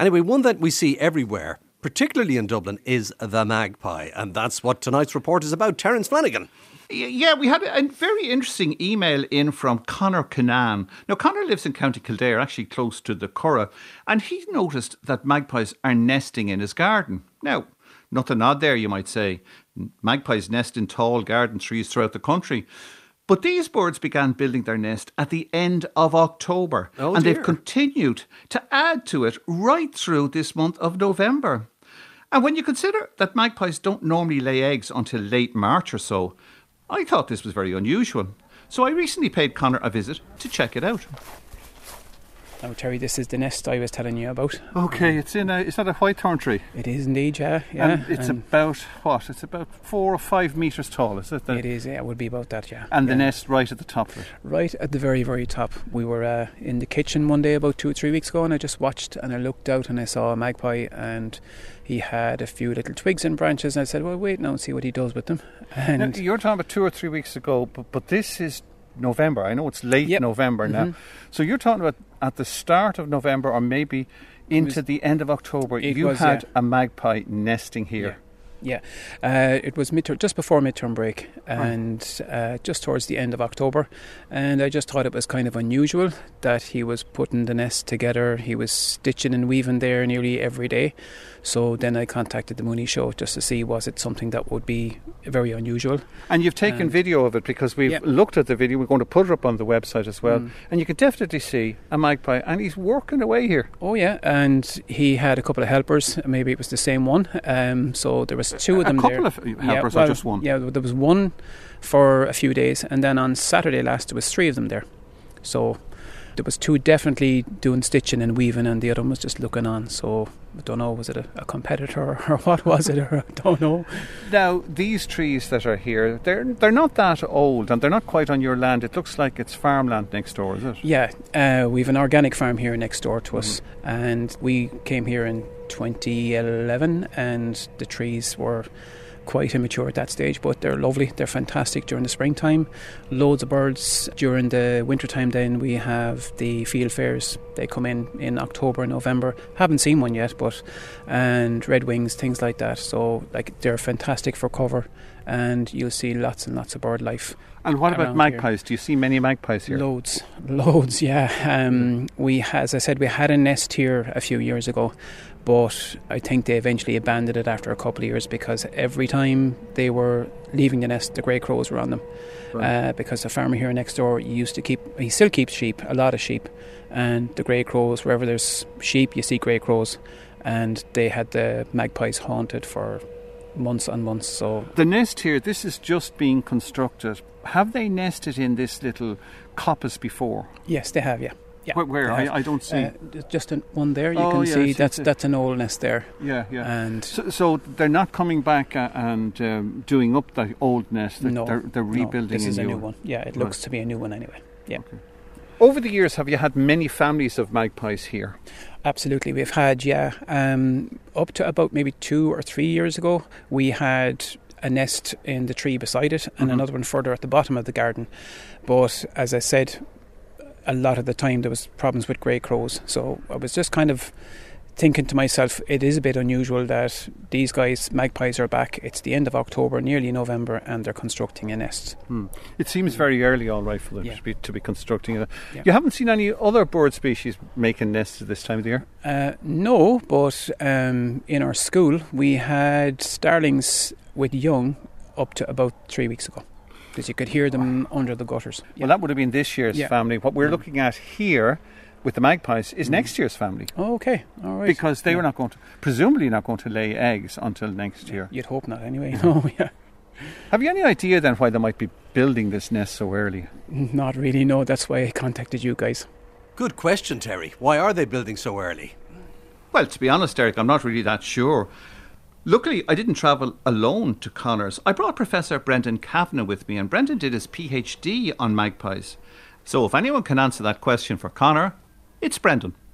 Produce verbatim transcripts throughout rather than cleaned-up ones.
Anyway, one that we see everywhere, particularly in Dublin, is the magpie. And that's what tonight's report is about. Terence Flanagan. Yeah, we had a very interesting email in from Conor Canan. Now, Conor lives in County Kildare, actually close to the Curragh, and he noticed that magpies are nesting in his garden. Now, nothing odd there, you might say. Magpies nest in tall garden trees throughout the country. But these birds began building their nest at the end of October. Oh, and dear. they've continued to add to it right through this month of November. And when you consider that magpies don't normally lay eggs until late March or so, I thought this was very unusual. So I recently paid Conor a visit to check it out. Now, Terry, this is the nest I was telling you about. Okay, it's in a, is that a whitethorn tree? It is indeed, yeah. yeah. And it's and about, what, it's about four or five metres tall, is it? The, It is, yeah, it would be about that, yeah. And yeah. the nest right at the top of it? Right at the very, very top. We were uh, in the kitchen one day about two or three weeks ago, and I just watched and I looked out and I saw a magpie, and he had a few little twigs and branches, and I said, well, wait now and see what he does with them. And now, you're talking about two or three weeks ago, but, but this is November. I know it's late Yep. November now. Mhm. So you're talking about at the start of November or maybe into was- the end of October, it you was, had yeah. a magpie nesting here. Yeah, uh, it was mid- just before midterm break and uh, just towards the end of October, and I just thought it was kind of unusual that he was putting the nest together. He was stitching and weaving there nearly every day. So then I contacted the Mooney Show just to see was it something that would be very unusual. And you've taken And- video of it because we've Yep. looked at the video. We're going to put it up on the website as well. Mm. And you can definitely see a magpie, and he's working away here. Oh yeah, and he had a couple of helpers. Maybe it was the same one. Um, so there was two of A them couple there. of helpers or well, just one? Yeah, there was one for a few days, and then on Saturday last there was three of them there. So there was two definitely doing stitching and weaving, and the other one was just looking on. So I don't know, was it a, a competitor or what was it? Or I don't know. Now, these trees that are here, they're they're not that old, and they're not quite on your land. It looks like it's farmland next door, is it? Yeah, uh, we have an organic farm here next door to us, and we came here in twenty eleven, and the trees were quite immature at that stage, but they're lovely. They're fantastic during the springtime. Loads of birds. During the wintertime then we have the field fairs. They come in in October and November. Haven't seen one yet, but and redwings, things like that. So like they're fantastic for cover, and you'll see lots and lots of bird life. And what about around magpies? Do you see many magpies here? Loads, loads, yeah. Um, we, as I said, we had a nest here a few years ago, but I think they eventually abandoned it after a couple of years because every time they were leaving the nest, the grey crows were on them. Right. Uh, because the farmer here next door used to keep, he still keeps sheep, a lot of sheep, and the grey crows, wherever there's sheep, you see grey crows, and they had the magpies haunted for months and months. So The nest here, this is just being constructed. Have they nested in this little coppice before? yes, they have, yeah. Yeah, Where? where? they I, have. I don't see. Uh, there's just an, one there. You Oh, can yeah, I see see that's it. that's an old nest there. yeah, yeah. And So, so they're not coming back uh, and um, doing up the old nest. They're, no, they're, they're no, rebuilding this is a a new new one. one. Yeah, it looks to be a new one anyway. Yeah, Over the years, have you had many families of magpies here? absolutely. We've had yeah, um, up to about maybe two or three years ago, we had a nest in the tree beside it, and Mhm. another one further at the bottom of the garden. But as I said, a lot of the time there was problems with grey crows. So I was just kind of thinking to myself, it is a bit unusual that these guys, magpies, are back. It's the end of October, nearly November, and they're constructing a nest. Hmm. It seems very early, all right, for them Yeah. to, be, to be constructing it. Yeah. You haven't seen any other bird species making nests at this time of the year? Uh, no, but um, in our school we had starlings with young up to about three weeks ago, because you could hear them under the gutters. Well, that would have been this year's Yeah. family. What we're Yeah. looking at here with the magpies is Mhm. next year's family. Oh, okay, all right. Because they Yeah. were not going to, presumably not going to lay eggs until next year. You'd hope not, anyway. No, yeah, Have you any idea then why they might be building this nest so early? not really. No, that's why I contacted you guys. Good question, Terry. Why are they building so early? Well, to be honest, Eric, I'm not really that sure. Luckily, I didn't travel alone to Connors. I brought Professor Brendan Kavanagh with me, and Brendan did his PhD on magpies. So if anyone can answer that question for Connor, it's Brendan.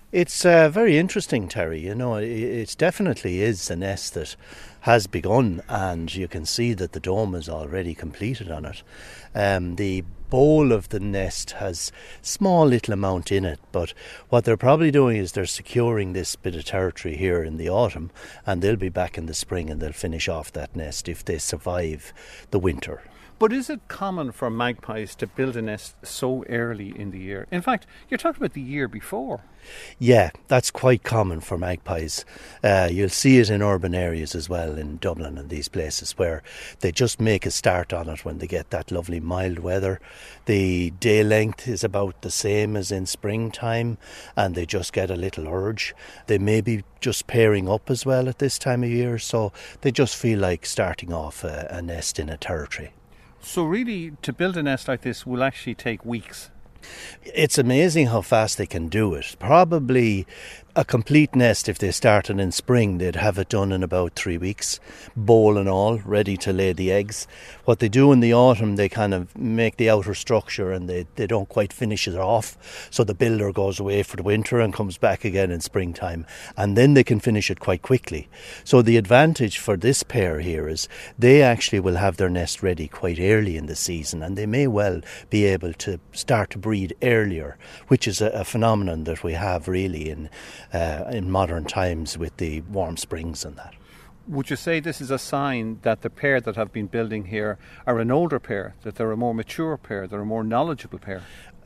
It's uh, very interesting, Terry. You know, it, it definitely is a nest that has begun, and you can see that the dome is already completed on it. Um, the bowl of the nest has small little amount in it, but what they're probably doing is they're securing this bit of territory here in the autumn, and they'll be back in the spring and they'll finish off that nest if they survive the winter. But is it common for magpies to build a nest so early in the year? In fact, you're talking about the year before. Yeah, that's quite common for magpies. Uh, you'll see it in urban areas as well, in Dublin and these places, where they just make a start on it when they get that lovely mild weather. The day length is about the same as in springtime, and they just get a little urge. They may be just pairing up as well at this time of year, so they just feel like starting off a, a nest in a territory. So really, to build a nest like this will actually take weeks. It's amazing how fast they can do it. Probably a complete nest, if they started in spring, they'd have it done in about three weeks, bowl and all, ready to lay the eggs. What they do in the autumn, they kind of make the outer structure and they, they don't quite finish it off. So the builder goes away for the winter and comes back again in springtime. And then they can finish it quite quickly. So the advantage for this pair here is they actually will have their nest ready quite early in the season, and they may well be able to start to breed earlier, which is a, a phenomenon that we have really in Uh, in modern times with the warm springs and that. Would you say this is a sign that the pair that have been building here are an older pair, that they're a more mature pair, they're a more knowledgeable pair?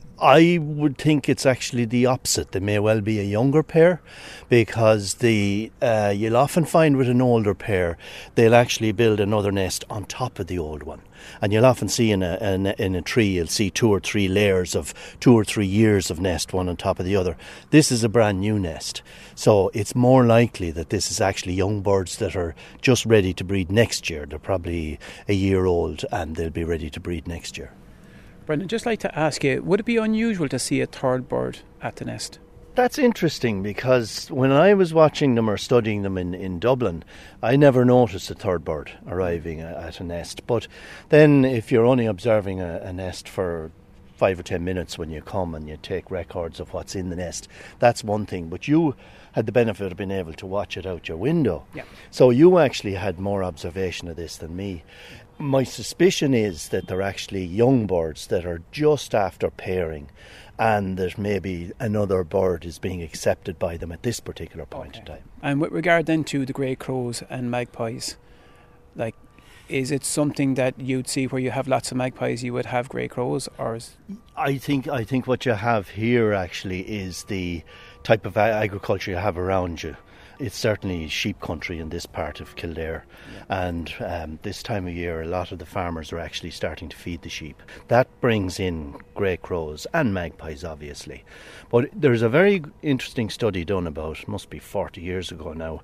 I would think it's actually the opposite. They may well be a younger pair, because the uh, you'll often find with an older pair they'll actually build another nest on top of the old one. And you'll often see in a, in a in a tree, you'll see two or three layers of two or three years of nest, one on top of the other. This is a brand new nest, so it's more likely that this is actually young birds that are just ready to breed next year. They're probably a year old and they'll be ready to breed next year. Brendan, just like to ask you, would it be unusual to see a third bird at the nest? That's interesting, because when I was watching them or studying them in, in Dublin, I never noticed a third bird arriving at a nest. But then if you're only observing a, a nest for five or ten minutes when you come and you take records of what's in the nest, that's one thing. But you had the benefit of being able to watch it out your window. Yeah. So you actually had more observation of this than me. My suspicion is that they're actually young birds that are just after pairing, and that maybe another bird is being accepted by them at this particular point Okay. in time. And with regard then to the grey crows and magpies, like, is it something that you'd see where you have lots of magpies, you would have grey crows, or is... I think I think what you have here actually is the type of a- agriculture you have around you. It's certainly sheep country in this part of Kildare, yeah. and um, this time of year a lot of the farmers are actually starting to feed the sheep. That brings in grey crows and magpies, obviously. But there's a very interesting study done about, must be forty years ago now,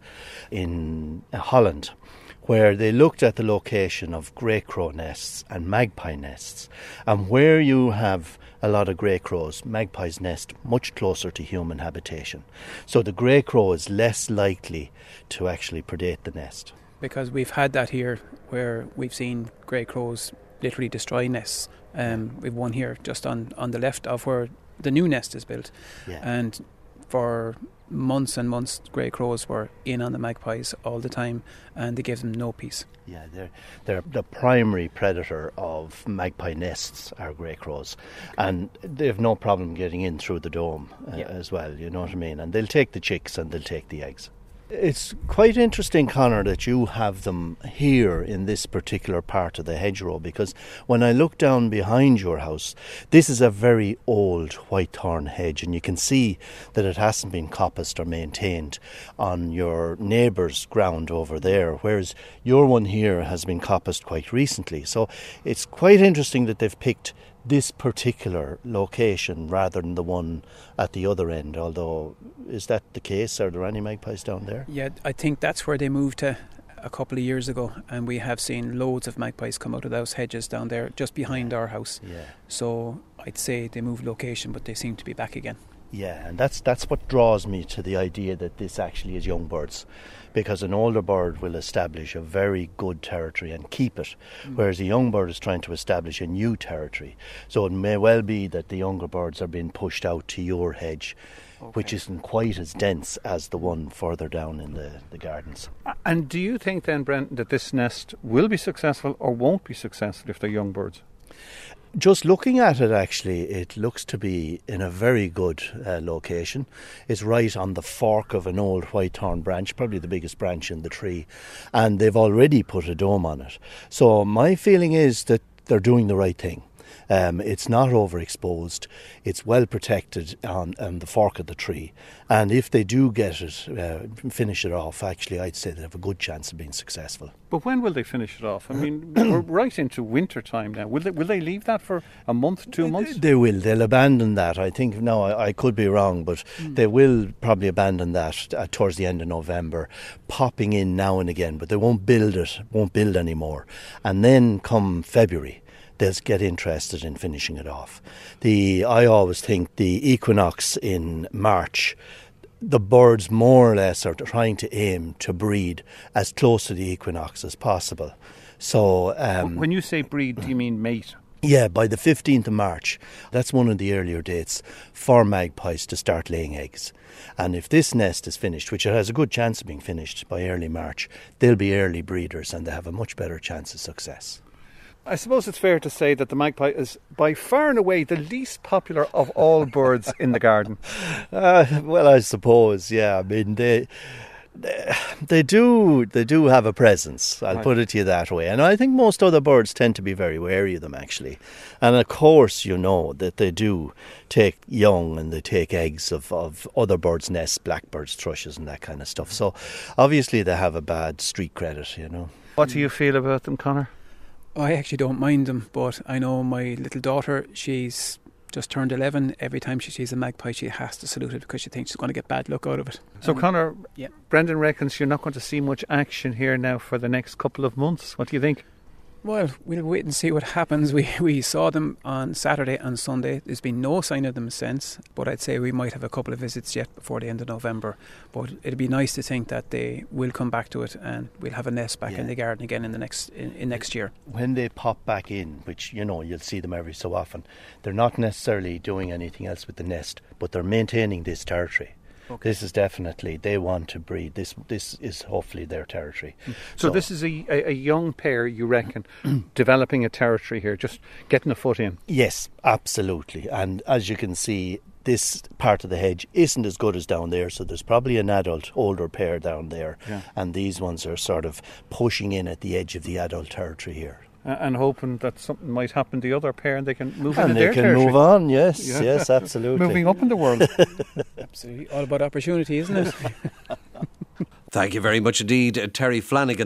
in Holland, where they looked at the location of grey crow nests and magpie nests, and where you have a lot of grey crows, magpies nest much closer to human habitation. So the grey crow is less likely to actually predate the nest. Because we've had that here where we've seen grey crows literally destroy nests. Um, we've one here just on, on the left of where the new nest is built. Yeah. And for months and months, grey crows were in on the magpies all the time, and they gave them no peace. Yeah, they're, they're the primary predator of magpie nests are grey crows, and they have no problem getting in through the dome uh, Yeah. as well, you know what I mean? And they'll take the chicks and they'll take the eggs. It's quite interesting, Conor, that you have them here in this particular part of the hedgerow, because when I look down behind your house, this is a very old white thorn hedge, and you can see that it hasn't been coppiced or maintained on your neighbour's ground over there, whereas your one here has been coppiced quite recently. So it's quite interesting that they've picked this particular location rather than the one at the other end, although is that the case? Are there any magpies down there? Yeah, I think that's where they moved to a couple of years ago, and we have seen loads of magpies come out of those hedges down there just behind our house. Yeah. So I'd say they moved location, but they seem to be back again. Yeah, and that's that's what draws me to the idea that this actually is young birds, because an older bird will establish a very good territory and keep it, mm. whereas a young bird is trying to establish a new territory. So it may well be that the younger birds are being pushed out to your hedge Okay. which isn't quite as dense as the one further down in the, the gardens. And do you think then, Brendan, that this nest will be successful or won't be successful if they're young birds? Just looking at it, actually, it looks to be in a very good uh, location. It's right on the fork of an old whitethorn branch, probably the biggest branch in the tree, and they've already put a dome on it. So my feeling is that they're doing the right thing. Um, it's not overexposed. It's well protected on, on the fork of the tree. And if they do get it, uh, finish it off, actually, I'd say they have a good chance of being successful. But when will they finish it off? I mean, we're right into winter time now. Will they, will they leave that for a month, two months? They will. They'll abandon that. I think, no, I, I could be wrong, but mm. they will probably abandon that uh, towards the end of November, popping in now and again, but they won't build it, won't build anymore. And then come February, they'll get interested in finishing it off. The I always think the equinox in March, the birds more or less are trying to aim to breed as close to the equinox as possible. So um, when you say breed, do you mean mate? Yeah, by the fifteenth of March. That's one of the earlier dates for magpies to start laying eggs. And if this nest is finished, which it has a good chance of being finished by early March, they'll be early breeders and they have a much better chance of success. I suppose it's fair to say that the magpie is by far and away the least popular of all birds in the garden. Uh, well, I suppose, yeah. I mean, they, they they do they do have a presence. I'll right. put it to you that way. And I think most other birds tend to be very wary of them, actually. And of course, you know that they do take young and they take eggs of, of other birds' nests, blackbirds, thrushes, and that kind of stuff. So obviously, they have a bad street credit, you know. What do you feel about them, Conor? I actually don't mind them, but I know my little daughter, she's just turned eleven. Every time she sees a magpie, she has to salute it because she thinks she's going to get bad luck out of it. So, um, Conor, yeah. Brendan reckons you're not going to see much action here now for the next couple of months. What do you think? Well, we'll wait and see what happens. We we saw them on Saturday and Sunday. There's been no sign of them since, but I'd say we might have a couple of visits yet before the end of November. But it'd be nice to think that they will come back to it and we'll have a nest back yeah. in the garden again in the next in, in next year. When they pop back in, which, you know, you'll see them every so often, they're not necessarily doing anything else with the nest, but they're maintaining this territory. Okay. This is definitely, they want to breed. This this is hopefully their territory. So, so this is a, a, a young pair, you reckon, developing a territory here, just getting a foot in? Yes, absolutely. And as you can see, this part of the hedge isn't as good as down there, so there's probably an adult older pair down there. Yeah. And these ones are sort of pushing in at the edge of the adult territory here. Uh, and hoping that something might happen to the other pair and they can move and into their their can territory. move on, yes, yeah. yes, absolutely. Moving up in the world. Absolutely. All about opportunity, isn't it? Thank you very much indeed, Terry Flanagan.